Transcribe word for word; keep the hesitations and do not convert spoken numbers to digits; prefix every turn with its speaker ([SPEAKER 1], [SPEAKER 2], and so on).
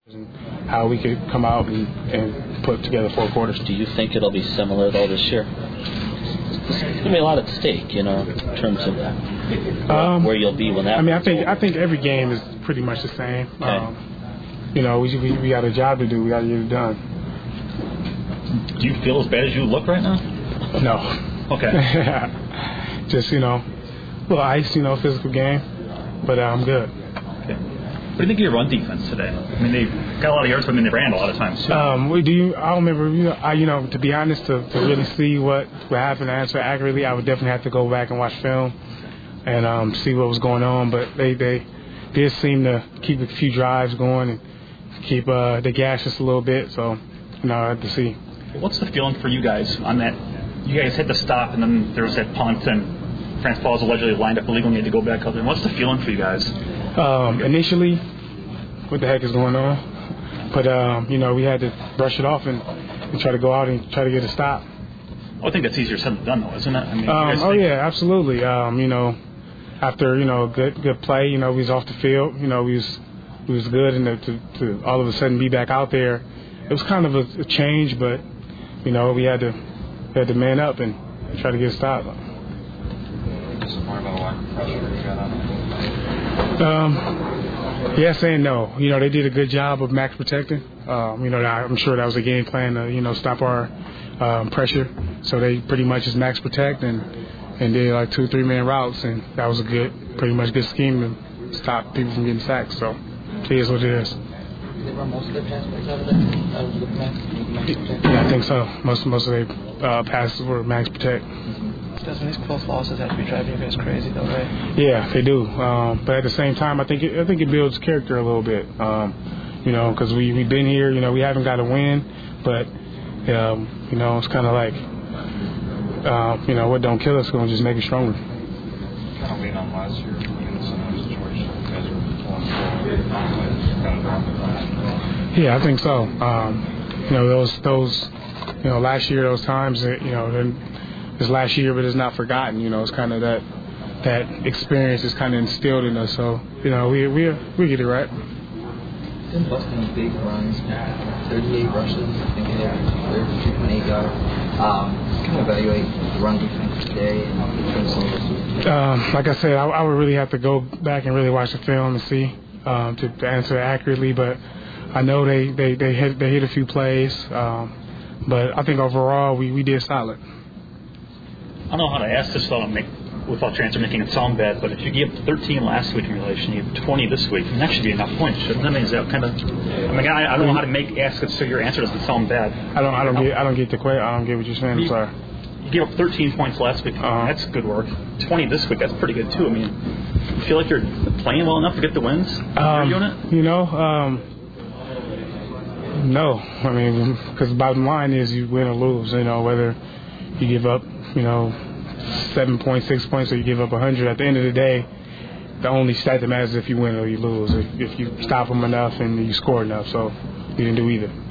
[SPEAKER 1] how we could come out and, and put together four quarters.
[SPEAKER 2] Do you think it'll be similar though this year? There's going to be a lot at stake, you know, in terms of
[SPEAKER 1] um,
[SPEAKER 2] where you'll be when that.
[SPEAKER 1] I mean, I think I think every game is pretty much the same.
[SPEAKER 2] Okay.
[SPEAKER 1] Um, you know, we, we we got a job to do. We got to get it done.
[SPEAKER 3] Do you feel as bad as you look right now?
[SPEAKER 1] No.
[SPEAKER 3] Okay.
[SPEAKER 1] Just, you know, a little ice, you know, physical game, but uh, I'm good.
[SPEAKER 3] Okay. What do you think of your run defense today? I mean, they got a lot of yards, but I mean, they ran a lot of times too.
[SPEAKER 1] Um, we do. You, I don't remember. You know, I, you know, to be honest, to, to really see what what happened, and answer accurately, I would definitely have to go back and watch film and um, see what was going on. But they they did seem to keep a few drives going and keep uh, the gas just a little bit. So, you know, I had to see.
[SPEAKER 3] What's the feeling for you guys on that? You guys had to stop, and then there was that punt, and France Paul's allegedly lined up illegally and had to go back out there. What's the feeling for you guys?
[SPEAKER 1] Um, initially, what the heck is going on? But, um, you know, we had to brush it off and, and try to go out and try to get a stop.
[SPEAKER 3] I think that's easier said than done, though, isn't it? I mean,
[SPEAKER 1] um, oh, yeah, absolutely. Um, you know, after, you know, good good play, you know, we was off the field. You know, we was we was good, and to, to all of a sudden be back out there, it was kind of a, a change, but, you know, we had to we had to man up and try to get a stop. Um, yes and no. You know, they did a good job of max protecting. Um, you know, I'm sure that was a game plan to, you know, stop our um, pressure. So they pretty much just max protect and, and did like two, three man routes, and that was a good, pretty much good scheme to stop people from getting sacked. So it is what it is.
[SPEAKER 4] Did they run most of their pass plays out of that? Out of the max, max protect?
[SPEAKER 1] Yeah, I think so. Most most of their uh, passes were max protect.
[SPEAKER 4] Doesn't these close losses have to be driving you guys crazy, though, right?
[SPEAKER 1] Yeah, they do. Um, but at the same time, I think it, I think it builds character a little bit. Um, you know, because we we've been here. You know, we haven't got a win, but um, you know, it's kind of like uh, you know, what don't kill us is going to just make it stronger.
[SPEAKER 5] Kind of lean on last year in some situations. You guys were kind of
[SPEAKER 1] Yeah, I think so. Um, you know, those those you know last year those times that you know. Then, This last year, but it's not forgotten. You know, it's kind of that that experience is kind of instilled in us. So, you know, we we we get it right.
[SPEAKER 4] Been busting big runs, thirty-eight rushes, I think they have thirty-two point eight yards. Um, kind of evaluate the run defense today and
[SPEAKER 1] um, like I said, I, I would really have to go back and really watch the film and see um, to, to answer accurately. But I know they they they hit they hit a few plays, um, but I think overall we, we did solid.
[SPEAKER 3] I don't know how to ask this without, make, without transfer making it sound bad, but if you gave thirteen last week in relation, you have twenty this week, and that should be enough points, shouldn't it? I mean, is that kind of? I mean, I, I don't know how to make ask it so your answer doesn't sound bad.
[SPEAKER 1] I don't. I don't get. I don't get the question. I don't get what you're saying. I'm
[SPEAKER 3] you,
[SPEAKER 1] sorry.
[SPEAKER 3] You gave up thirteen points last week.
[SPEAKER 1] Uh-huh.
[SPEAKER 3] That's good work. twenty this week. That's pretty good too. I mean, you feel like you're playing well enough to get the wins?
[SPEAKER 1] Um,
[SPEAKER 3] you're doing it?
[SPEAKER 1] You know. Um, no. I mean, because the bottom line is you win or lose. You know, whether you give up, you know, seven points, six points, or you give up a hundred. At the end of the day, the only stat that matters is if you win or you lose. If, if you stop them enough and you score enough. So you didn't do either.